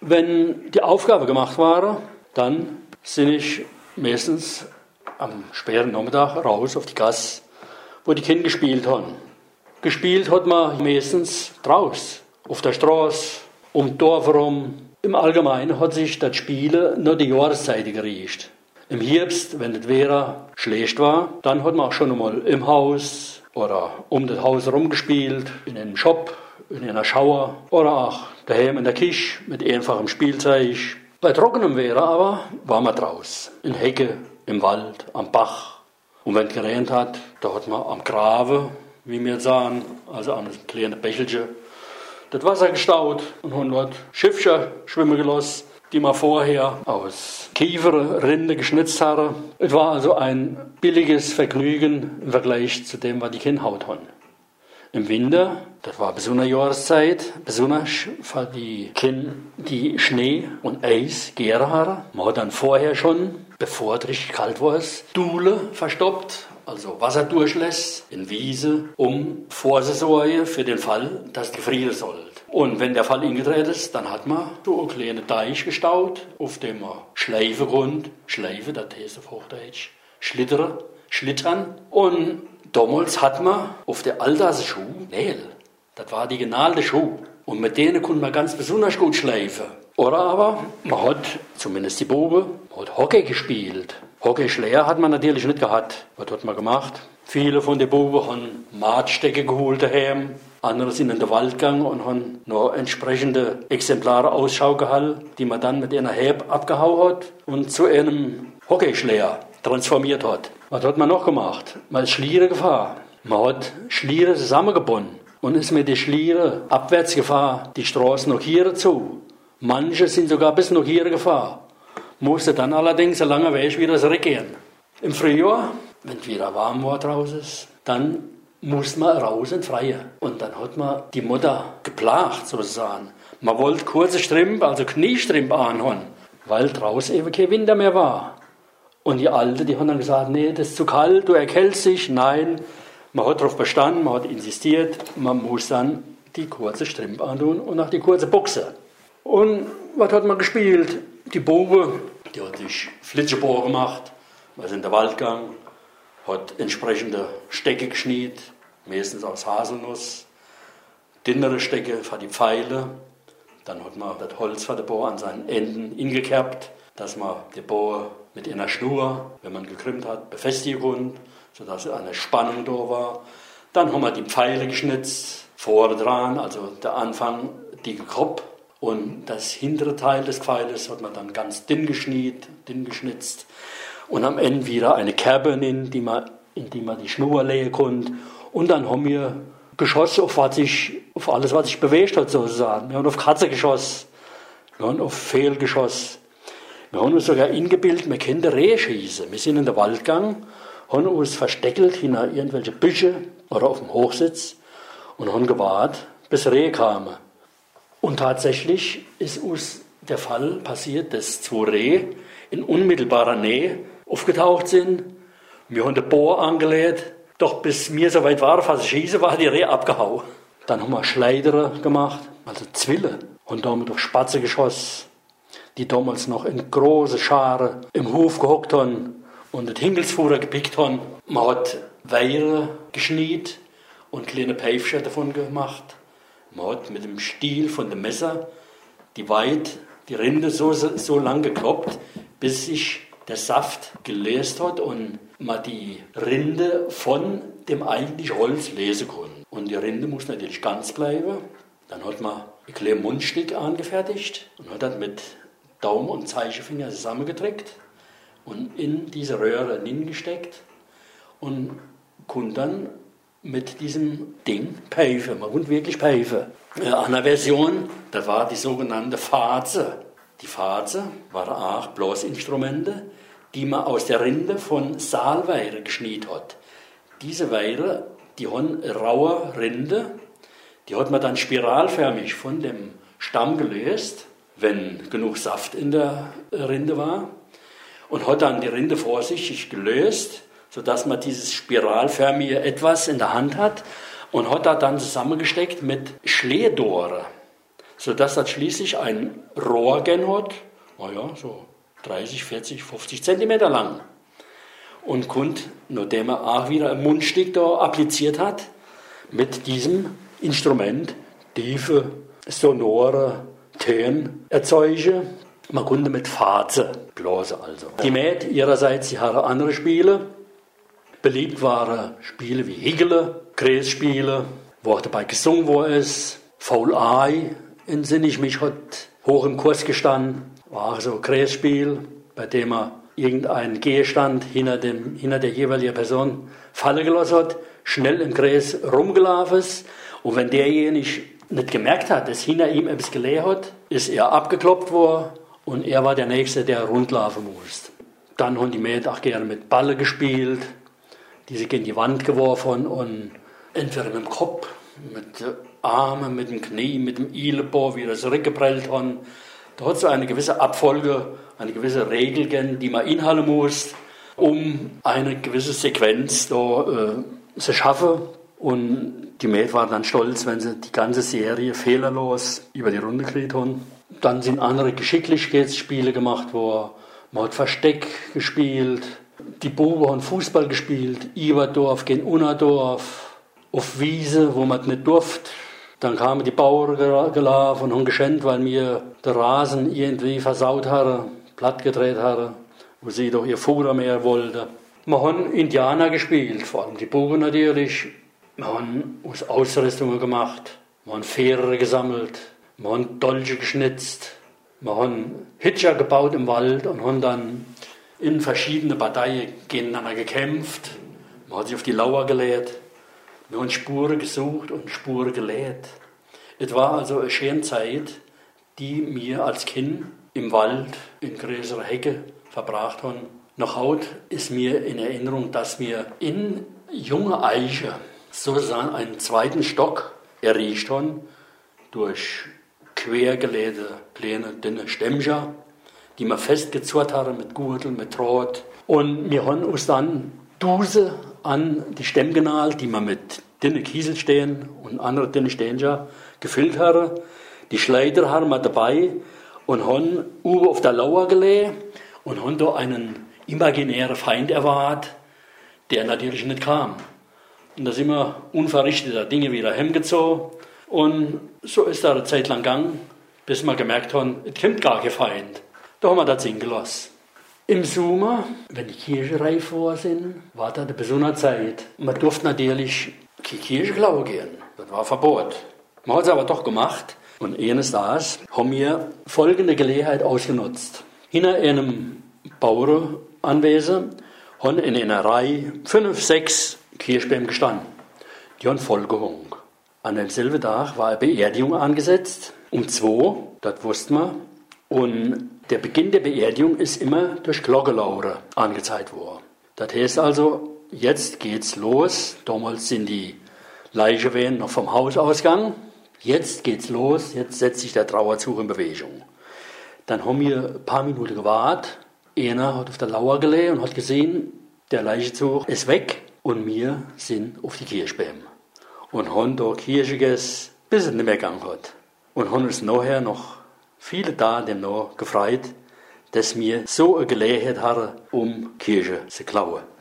Wenn die Aufgabe gemacht war, dann bin ich meistens am späten Nachmittag raus auf die Gasse, wo die Kinder gespielt haben. Gespielt hat man meistens draußen, auf der Straße, um das Dorf herum. Im Allgemeinen hat sich das Spielen nur die Jahreszeit geriecht. Im Herbst, wenn das Wetter schlecht war, dann hat man auch schon einmal im Haus oder um das Haus herum gespielt, in einem Shop, in einer Schauer oder auch daheim in der Küche mit einfachem Spielzeug. Bei trockenem Wetter aber war man draußen, in Hecke, im Wald, am Bach. Und wenn es geregnet hat, da hat man am Graben, wie wir sagen, also an einem kleinen Bächelchen, das Wasser gestaut und haben dort Schiffchen schwimmen gelassen, die man vorher aus Kieferrinde geschnitzt hatten. Es war also ein billiges Vergnügen im Vergleich zu dem, was die Kinder haut haben. Im Winter, das war besonders Jahreszeit, besonders für die Kinder, die Schnee und Eis gären hatten. Man hat dann vorher schon, bevor es richtig kalt war, Dule verstopft, also Wasser durchlässt in Wiese, um vorzusorgen für den Fall, dass die frieren sollte. Und wenn der Fall eingetreten ist, dann hat man so einen kleinen Teich gestaut, auf dem man schleifen konnte. Schleifen, das heißt auf Hochdeutsch schlittern. Und damals hat man auf der Altersschuh Nähl. Das war die genalte Schuh. Und mit denen konnte man ganz besonders gut schleifen. Oder aber man hat, zumindest die Buben, Hockey gespielt. Hockeyschläger hat man natürlich nicht gehabt. Was hat man gemacht? Viele von den Buben haben Maatstecke geholt daheim. Andere sind in den Wald gegangen und haben noch entsprechende Exemplare Ausschau gehalten, die man dann mit einer Heb abgehauen hat und zu einem Hockeyschläger transformiert hat. Was hat man noch gemacht? Man ist Schliere gefahren. Man hat Schliere zusammengebunden und ist mit den Schliere abwärts gefahren, die Straßen noch hier zu. Manche sind sogar bis noch hier gefahren. Musste dann allerdings einen langen Weg wieder zurückgehen. Im Frühjahr, wenn es wieder warm war draußen, dann musste man raus in Freie. Und dann hat man die Mutter geplagt, sozusagen. Man wollte kurze Strümpfe, also Kniestrümpfe anhaben, weil draußen eben kein Winter mehr war. Und die Alten, die haben dann gesagt, nee, das ist zu kalt, du erkältst dich. Nein, man hat darauf bestanden, man hat insistiert, man muss dann die kurze Strümpfe antun und auch die kurze Buchse. Und was hat man gespielt? Die Buben, die hat sich Flitschebohr gemacht, man ist in den Wald gegangen, hat entsprechende Stecke geschnitten, meistens aus Haselnuss, dünnere Stecke für die Pfeile. Dann hat man das Holz für den Bohr an seinen Enden ingekerbt, dass man die Bohr mit einer Schnur, wenn man gekrümmt hat, befestigen konnte, sodass eine Spannung da war. Dann haben wir die Pfeile geschnitzt, vorne dran, also der Anfang, die Kopf. Und das hintere Teil des Pfeiles hat man dann ganz dünn geschnitzt. Und am Ende wieder eine Kerbe, in die man die Schnur legen konnte. Und dann haben wir geschossen auf alles, was sich bewegt hat, sozusagen. Wir haben auf Katze geschossen, wir haben auf Fehl geschossen. Wir haben uns sogar eingebildet, wir können Rehe schießen. Wir sind in den Wald gegangen, haben uns versteckelt hinter irgendwelche Büsche oder auf dem Hochsitz und haben gewartet, bis Rehe kamen. Und tatsächlich ist uns der Fall passiert, dass 2 Rehe in unmittelbarer Nähe aufgetaucht sind. Wir haben den Bohr angelegt, doch bis wir so weit waren, fast schießen, war die Rehe abgehauen. Dann haben wir Schleidere gemacht, also Zwille, und damit auf Spatze geschossen, die damals noch in große Scharen im Hof gehockt haben und das Hinkelsfutter gepickt haben. Man hat Weire geschniet und kleine Päifchen davon gemacht. Man hat mit dem Stiel von dem Messer die Rinde so lang gekloppt, bis sich der Saft gelöst hat und man die Rinde von dem eigentlichen Holz lesen konnte. Und die Rinde muss natürlich ganz bleiben. Dann hat man ein kleines Mundstück angefertigt und hat das mit Daumen und Zeigefinger zusammengedrückt und in diese Röhre hingesteckt und konnte dann mit diesem Ding pfeifen. Man konnte wirklich pfeifen. Eine andere Version, das war die sogenannte Faze. Die Faze waren auch Blasinstrumente, die man aus der Rinde von Saalweire geschnitten hat. Diese Weire, die haben eine raue Rinde, die hat man dann spiralförmig von dem Stamm gelöst, wenn genug Saft in der Rinde war, und hat dann die Rinde vorsichtig gelöst, sodass man dieses spiralförmige Etwas in der Hand hat und hat das dann zusammengesteckt mit Schlehdore. sodass das schließlich ein Rohr gen hat, so 30, 40, 50 Zentimeter lang. Und konnte, nachdem er auch wieder ein Mundstück da appliziert hat, mit diesem Instrument tiefe, sonore Töne erzeugen. Man konnte mit Faze blasen also. Die Mäd ihrerseits, sie haben andere Spiele. Beliebt waren Spiele wie Higele, Kreisspiele, wo auch dabei gesungen worden ist. Faul Ei, entsinne ich mich, hat hoch im Kurs gestanden. War so ein Kreisspiel, bei dem man irgendeinen Gegenstand hinter der jeweiligen Person fallen gelassen hat, schnell im Kreis rumgelaufen ist. Und wenn derjenige nicht gemerkt hat, dass hinter ihm etwas gelegen hat, ist er abgekloppt worden und er war der Nächste, der rundlaufen musste. Dann haben die Mädchen auch gerne mit Balle gespielt, die sie gegen die Wand geworfen und entweder mit dem Kopf, mit den Armen, mit dem Knie, mit dem Ellenbogen, wie das rückgeprellt haben. Da hat es eine gewisse Abfolge, eine gewisse Regel gegeben, die man inhalten muss, um eine gewisse Sequenz da, zu schaffen. Und die Mädchen waren dann stolz, wenn sie die ganze Serie fehlerlos über die Runde gekriegt haben. Dann sind andere Geschicklichkeitsspiele gemacht worden. Man hat Versteck gespielt. Die Buben haben Fußball gespielt. Iberdorf gegen Unnerdorf. Auf Wiese, wo man nicht durfte. Dann kamen die Bauern gelaufen und haben geschenkt, weil mir der Rasen irgendwie versaut hatte, platt gedreht hatte, wo sie doch ihr Futter mehr wollten. Wir haben Indianer gespielt, vor allem die Buben natürlich. Wir haben uns Ausrüstungen gemacht. Wir haben Fähre gesammelt. Wir haben Dolche geschnitzt. Wir haben Hitscher gebaut im Wald und haben dann in verschiedene Parteien gegeneinander gekämpft. Man hat sich auf die Lauer gelegt. Wir haben Spuren gesucht und Spuren gelegt. Es war also eine schöne Zeit, die wir als Kind im Wald in größeren Hecke verbracht haben. Noch heute ist mir in Erinnerung, dass wir in junge Eiche sozusagen einen zweiten Stock erreicht haben, durch quergelegte kleine, dünne Stämmchen, die wir festgezurrt haben mit Gürtel, mit Draht. Und wir haben uns dann Duse an die Stämme genagelt, die wir mit dünnen Kieselsteinen und anderen dünnen Steinen gefüllt haben. Die Schleider haben wir dabei und haben oben auf der Lauer gelegt und haben da einen imaginären Feind erwartet, der natürlich nicht kam. Und da sind wir unverrichteter Dinge wieder heimgezogen. Und so ist da eine Zeit lang gegangen, bis wir gemerkt haben, es kommt gar kein Feind. Da haben wir das singen gelassen. Im Sommer, wenn die Kirche reif war, war das eine besondere Zeit. Man durfte natürlich die Kirche klauen gehen. Das war Verbot. Man hat es aber doch gemacht. Und eines Tages haben wir folgende Gelegenheit ausgenutzt. Hinter einem Bauernanwesen haben in einer Reihe 5, 6 Kirschbäume gestanden. Die haben voll gehungen. An demselben Tag war eine Beerdigung angesetzt. Um 2, das wussten wir. Und der Beginn der Beerdigung ist immer durch Glockenlaute angezeigt worden. Das heißt also, jetzt geht's los. Damals sind die Leichen noch vom Haus ausgegangen. Jetzt geht's los, jetzt setzt sich der Trauerzug in Bewegung. Dann haben wir ein paar Minuten gewartet. Einer hat auf der Lauer gelegen und hat gesehen, der Leichenzug ist weg. Und wir sind auf die Kirschbäume. Und haben da Kirche gegessen, bis es nicht mehr gegangen hat. Und haben uns nachher noch viele Tage noch gefreut, dass wir so eine Gelegenheit hatten, um Kirche zu klauen.